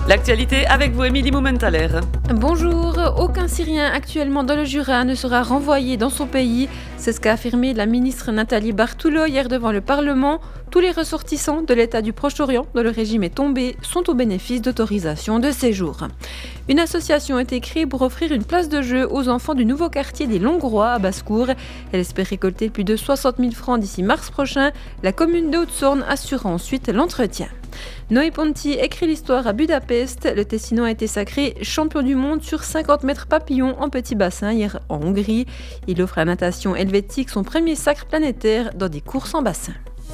L'actualité avec vous, Émilie Moumentaler. Bonjour, aucun Syrien actuellement dans le Jura ne sera renvoyé dans son pays. C'est ce qu'a affirmé la ministre Nathalie Bartoulou hier devant le Parlement. Tous les ressortissants de l'État du Proche-Orient dont le régime est tombé sont au bénéfice d'autorisation de séjour. Une association a été créée pour offrir une place de jeu aux enfants du nouveau quartier des Longrois à Basse-Cour. Elle espère récolter plus de 60 000 francs d'ici mars prochain. La commune de Haute-Saône assurera ensuite l'entretien. Noé Ponti écrit l'histoire à Budapest. Le Tessinois a été sacré champion du monde sur 50 mètres papillon en petit bassin hier en Hongrie. Il offre à la natation helvétique son premier sacre planétaire dans des courses en bassin.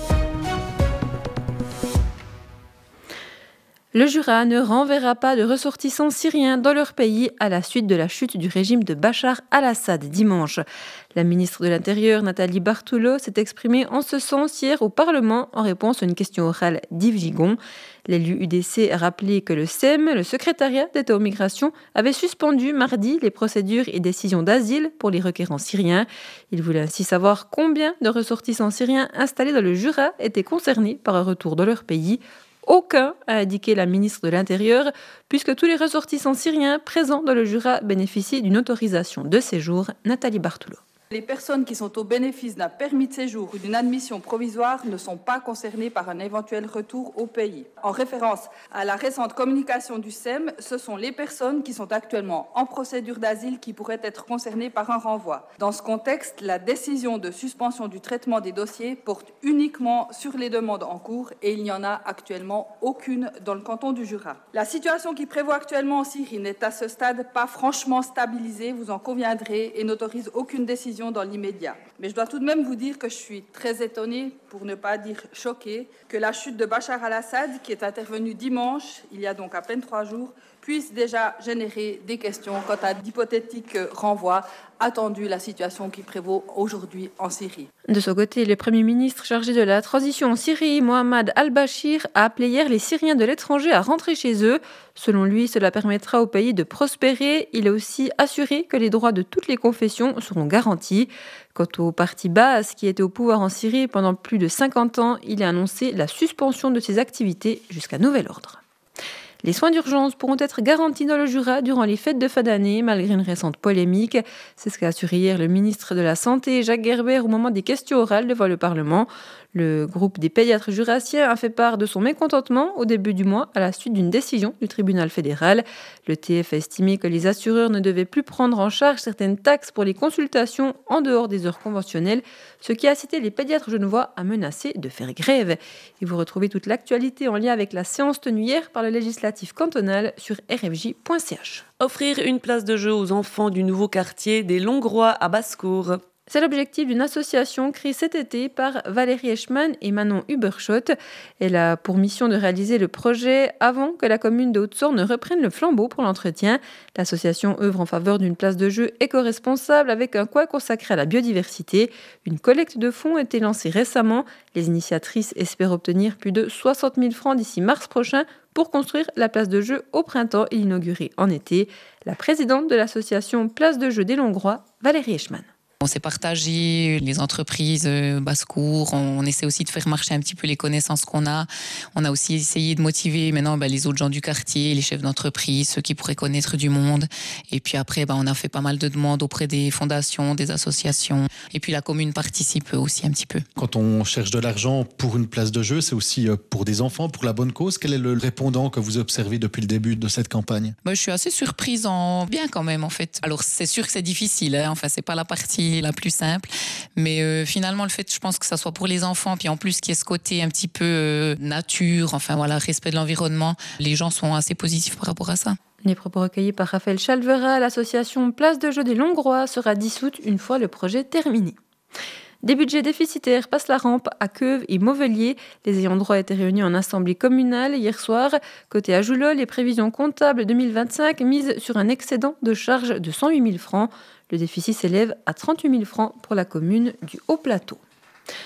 Le Jura ne renverra pas de ressortissants syriens dans leur pays à la suite de la chute du régime de Bachar al-Assad dimanche. La ministre de l'Intérieur, Nathalie Bartoulou, s'est exprimée en ce sens hier au Parlement en réponse à une question orale d'Yves Gigon. L'élu UDC a rappelé que le SEM, le secrétariat d'État aux migrations, avait suspendu mardi les procédures et décisions d'asile pour les requérants syriens. Il voulait ainsi savoir combien de ressortissants syriens installés dans le Jura étaient concernés par un retour dans leur pays. Aucun, a indiqué la ministre de l'Intérieur, puisque tous les ressortissants syriens présents dans le Jura bénéficient d'une autorisation de séjour. Nathalie Bartoulou. Les personnes qui sont au bénéfice d'un permis de séjour ou d'une admission provisoire ne sont pas concernées par un éventuel retour au pays. En référence à la récente communication du SEM, ce sont les personnes qui sont actuellement en procédure d'asile qui pourraient être concernées par un renvoi. Dans ce contexte, la décision de suspension du traitement des dossiers porte uniquement sur les demandes en cours et il n'y en a actuellement aucune dans le canton du Jura. La situation qui prévaut actuellement en Syrie n'est à ce stade pas franchement stabilisée, vous en conviendrez, et n'autorise aucune décision dans l'immédiat. Mais je dois tout de même vous dire que je suis très étonnée, pour ne pas dire choquée, que la chute de Bachar al-Assad, qui est intervenue dimanche, il y a donc à peine 3 jours, puisse déjà générer des questions quant à d'hypothétiques renvois attendu la situation qui prévaut aujourd'hui en Syrie. De son côté, le Premier ministre chargé de la transition en Syrie, Mohamed al-Bashir, a appelé hier les Syriens de l'étranger à rentrer chez eux. Selon lui, cela permettra au pays de prospérer. Il a aussi assuré que les droits de toutes les confessions seront garantis. Quant au parti Baas, qui était au pouvoir en Syrie pendant plus de 50 ans, il a annoncé la suspension de ses activités jusqu'à nouvel ordre. Les soins d'urgence pourront être garantis dans le Jura durant les fêtes de fin d'année, malgré une récente polémique. C'est ce qu'a assuré hier le ministre de la Santé, Jacques Gerber, au moment des questions orales devant le Parlement. Le groupe des pédiatres jurassiens a fait part de son mécontentement au début du mois à la suite d'une décision du tribunal fédéral. Le TF a estimé que les assureurs ne devaient plus prendre en charge certaines taxes pour les consultations en dehors des heures conventionnelles, ce qui a incité les pédiatres genevois à menacer de faire grève. Et vous retrouvez toute l'actualité en lien avec la séance tenue hier par le législatif cantonal sur rfj.ch. Offrir une place de jeu aux enfants du nouveau quartier des Longrois à Basse-Cour. C'est l'objectif d'une association créée cet été par Valérie Eschmann et Manon Huberschott. Elle a pour mission de réaliser le projet avant que la commune de Haute-Saône ne reprenne le flambeau pour l'entretien. L'association œuvre en faveur d'une place de jeu éco-responsable avec un coin consacré à la biodiversité. Une collecte de fonds a été lancée récemment. Les initiatrices espèrent obtenir plus de 60 000 francs d'ici mars prochain pour construire la place de jeu au printemps et l'inaugurer en été. La présidente de l'association Place de jeu des Longrois, Valérie Eschmann. On s'est partagé les entreprises Basse-Cour, on essaie aussi de faire marcher un petit peu les connaissances qu'on a. On a aussi essayé de motiver maintenant les autres gens du quartier, les chefs d'entreprise, ceux qui pourraient connaître du monde. Et puis après, on a fait pas mal de demandes auprès des fondations, des associations. Et puis la commune participe aussi un petit peu. Quand on cherche de l'argent pour une place de jeu, c'est aussi pour des enfants, pour la bonne cause. Quel est le répondant que vous observez depuis le début de cette campagne ? Je suis assez surprise en bien quand même en fait. Alors c'est sûr que c'est difficile, c'est pas la partie la plus simple, mais finalement le fait, je pense que ça soit pour les enfants, puis en plus qu'il y ait ce côté un petit peu nature, respect de l'environnement, les gens sont assez positifs par rapport à ça. Les propos recueillis par Raphaël Chalvera, l'association Place de jeu des Longrois sera dissoute une fois le projet terminé. Des budgets déficitaires passent la rampe à Queuve et Mauvelier. Les ayants droit étaient réunis en assemblée communale hier soir. Côté Ajoulol, les prévisions comptables 2025 misent sur un excédent de charges de 108 000 francs. Le déficit s'élève à 38 000 francs pour la commune du Haut-Plateau.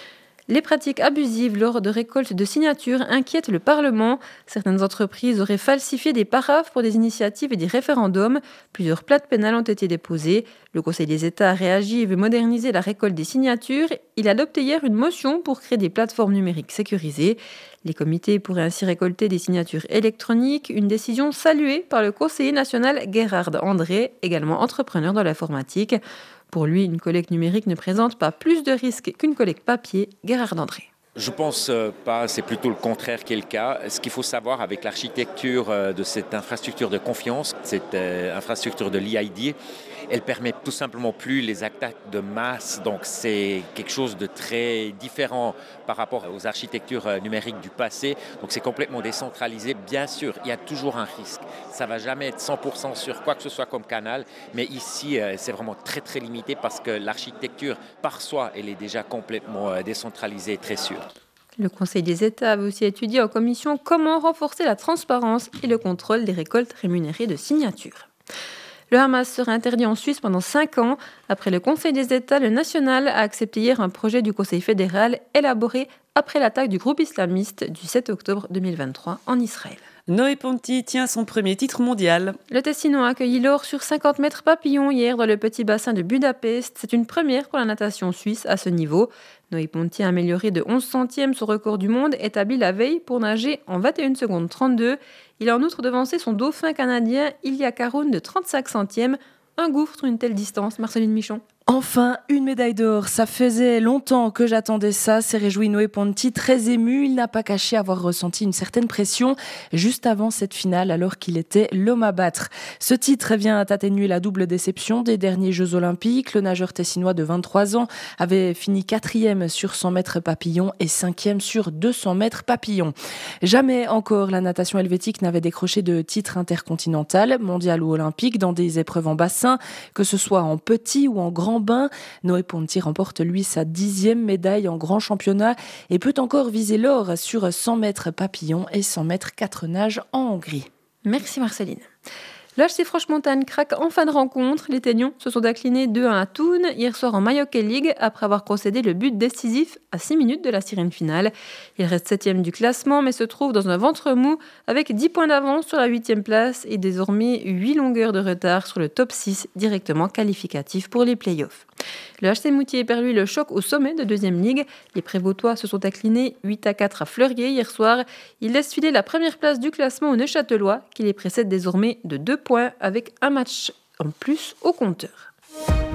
Les pratiques abusives lors de récoltes de signatures inquiètent le Parlement. Certaines entreprises auraient falsifié des paraphes pour des initiatives et des référendums. Plusieurs plaintes pénales ont été déposées. Le Conseil des États a réagi et veut moderniser la récolte des signatures. Il a adopté hier une motion pour créer des plateformes numériques sécurisées. Les comités pourraient ainsi récolter des signatures électroniques, une décision saluée par le conseiller national Gérard André, également entrepreneur dans l'informatique. Pour lui, une collecte numérique ne présente pas plus de risques qu'une collecte papier. Gérard André. Je pense pas, c'est plutôt le contraire qui est le cas. Ce qu'il faut savoir avec l'architecture de cette infrastructure de confiance, cette infrastructure de l'EID, elle permet tout simplement plus les attaques de masse. Donc c'est quelque chose de très différent par rapport aux architectures numériques du passé. Donc c'est complètement décentralisé. Bien sûr, il y a toujours un risque. Ça ne va jamais être 100% sur quoi que ce soit comme canal. Mais ici, c'est vraiment très très limité parce que l'architecture par soi, elle est déjà complètement décentralisée et très sûre. Le Conseil des États avait aussi étudié en commission comment renforcer la transparence et le contrôle des récoltes rémunérées de signatures. Le Hamas sera interdit en Suisse pendant 5 ans. Après le Conseil des États, le national a accepté hier un projet du Conseil fédéral élaboré après l'attaque du groupe islamiste du 7 octobre 2023 en Israël. Noé Ponti tient son premier titre mondial. Le Tessinois a accueilli l'or sur 50 mètres papillon hier dans le petit bassin de Budapest. C'est une première pour la natation suisse à ce niveau. Noé Ponti a amélioré de 11 centièmes son record du monde établi la veille pour nager en 21 secondes 32. Il a en outre devancé son dauphin canadien Ilya Caroun de 35 centièmes. Un gouffre sur une telle distance, Marceline Michon. Enfin, une médaille d'or. Ça faisait longtemps que j'attendais ça, s'est réjoui Noé Ponti, très ému. Il n'a pas caché avoir ressenti une certaine pression juste avant cette finale, alors qu'il était l'homme à battre. Ce titre vient atténuer la double déception des derniers Jeux Olympiques. Le nageur tessinois de 23 ans avait fini 4e sur 100 mètres papillon et 5e sur 200 mètres papillon. Jamais encore la natation helvétique n'avait décroché de titre intercontinental, mondial ou olympique dans des épreuves en bassin, que ce soit en petit ou en grand bain. Noé Ponti remporte lui sa 10e médaille en grand championnat et peut encore viser l'or sur 100 mètres papillon et 100 mètres 4 nages en Hongrie. Merci Marceline. L'HC Franche-Montagne craque en fin de rencontre. Les Teignons se sont inclinés 2-1 à Thun hier soir en Mayock League après avoir concédé le but décisif à 6 minutes de la sirène finale. Il reste 7e du classement mais se trouve dans un ventre mou avec 10 points d'avance sur la 8e place et désormais 8 longueurs de retard sur le top 6 directement qualificatif pour les playoffs. Le HC Moutier perd lui le choc au sommet de 2e ligue. Les Prévôtois se sont inclinés 8-4 à Fleurier hier soir. Ils laissent filer la première place du classement aux Neuchâtelois qui les précède désormais de 2 points avec un match en plus au compteur.